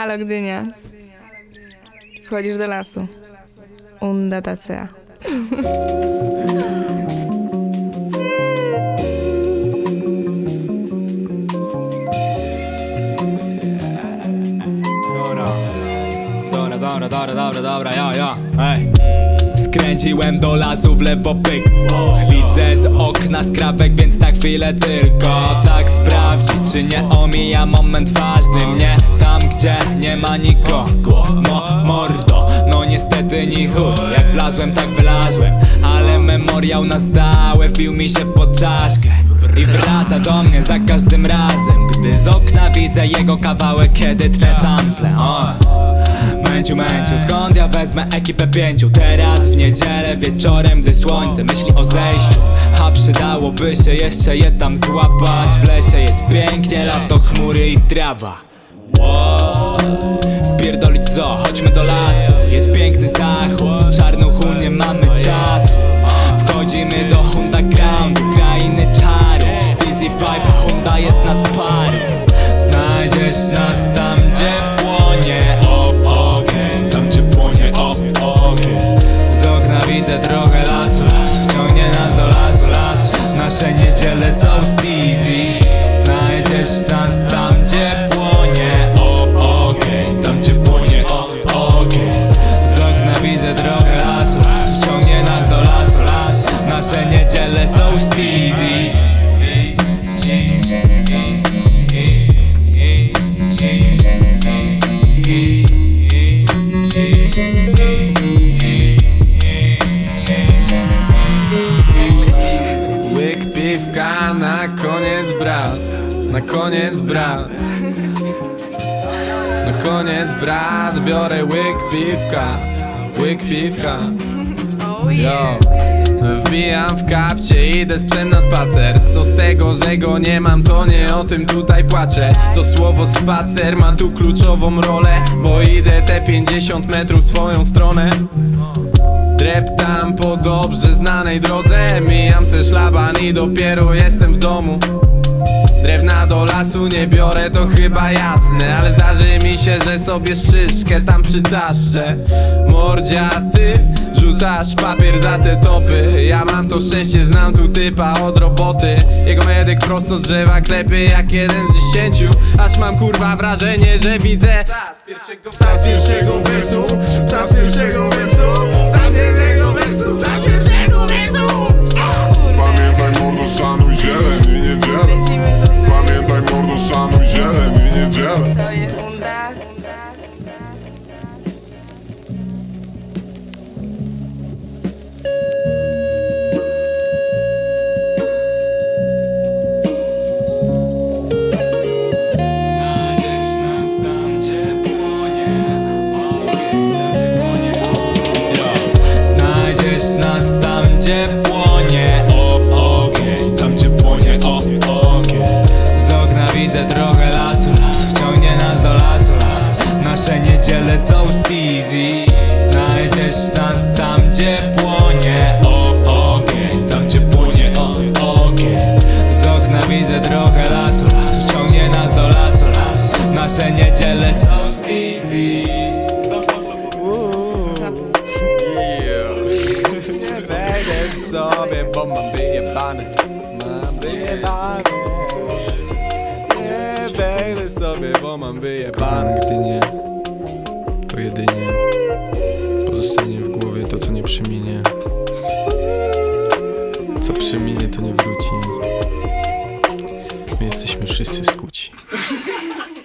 Halo Gdynia. Wchodzisz do lasu. Unda ta sea. Dobra, ja, hej. Skręciłem do lasu w lewo pyk. Widzę z okna skrawek, więc na chwilę tylko tak sprawdzić, czy nie omija moment ważny mnie tam, gdzie nie ma nikogo. Mordo, no niestety ni chuj. Jak wlazłem, tak wylazłem, ale memoriał na stałe wbił mi się pod czaszkę i wraca do mnie za każdym razem, gdy z okna widzę jego kawałek, kiedy tnę sample. Męciu, skąd ja wezmę ekipę 5? Teraz w niedzielę wieczorem, gdy słońce myśli o zejściu. A przydałoby się jeszcze je tam złapać. W lesie jest pięknie, lato, chmury i trawa. Pierdolić zo, chodźmy do lasu. Jest piękny zachód, czarnuchu, nie mamy czasu. Wchodzimy do undergroundu, krainy czarów. Steezy vibe, Honda jest nas paru. Znajdziesz nas tam, gdzie płonie ogień. Tam, gdzie płonie ogień. Z okna widzę drogę lasu. Wciągnie nas do lasu. Nasze niedziele są steezy. Znajdziesz nas tam, gdzie płonie ogień. Tam, gdzie płonie ogień. Z okna widzę drogę lasu. Wciągnie nas do lasu. Nasze niedziele są steezy. Łyk piwka, na koniec brat. Na koniec brat. Na koniec brat, biorę łyk piwka. Łyk piwka. Yo. Wbijam w kapcie, idę z psem na spacer. Co z tego, że go nie mam, to nie o tym tutaj płaczę. To słowo spacer ma tu kluczową rolę, bo idę te 50 metrów w swoją stronę. Dreptam po dobrze znanej drodze. Mijam se szlaban i dopiero jestem w domu. Drewna do lasu nie biorę, to chyba jasne, ale zdarzy mi się, że sobie szyszkę tam przytaszczę. Mordzia, ty rzucasz papier za te topy. Ja mam to szczęście, znam tu typa od roboty. Jego medyk prosto z drzewa klepie jak 1 z 10. Aż mam kurwa wrażenie, że widzę psa z pierwszego wersu. Psa z pierwszego wersu. Psa z pierwszego wersu. Psa z pierwszego wersu. Pamiętaj mordo, szanuj zieleń i niedzielę. Lecimy tutaj. Pamiętaj mordo, szanuj zieleń i niedzielę. To jest unda. Znajdziesz nas tam, gdzie płonie ogień. Znajdziesz nas tam, gdzie płonie ogień. Tam, gdzie płonie ogień. Z okna widzę trochę lasu. Wciągnie nas do lasu. Nasze niedziele są steezy. Znajdziesz nas tam, gdzie płonie ogień. Tam, gdzie płonie ogień. Z okna widzę trochę lasu. Wciągnie nas do lasu. Nasze niedziele są steezy. Nie wejdę sobie, bo mam wyjebane. Mam wyjebane. Nie wejdę sobie, bo mam wyjebane. Gdy nie, to jedynie pozostanie w głowie to, co nie przeminie. Co przeminie, to nie wróci. My jesteśmy wszyscy skuci.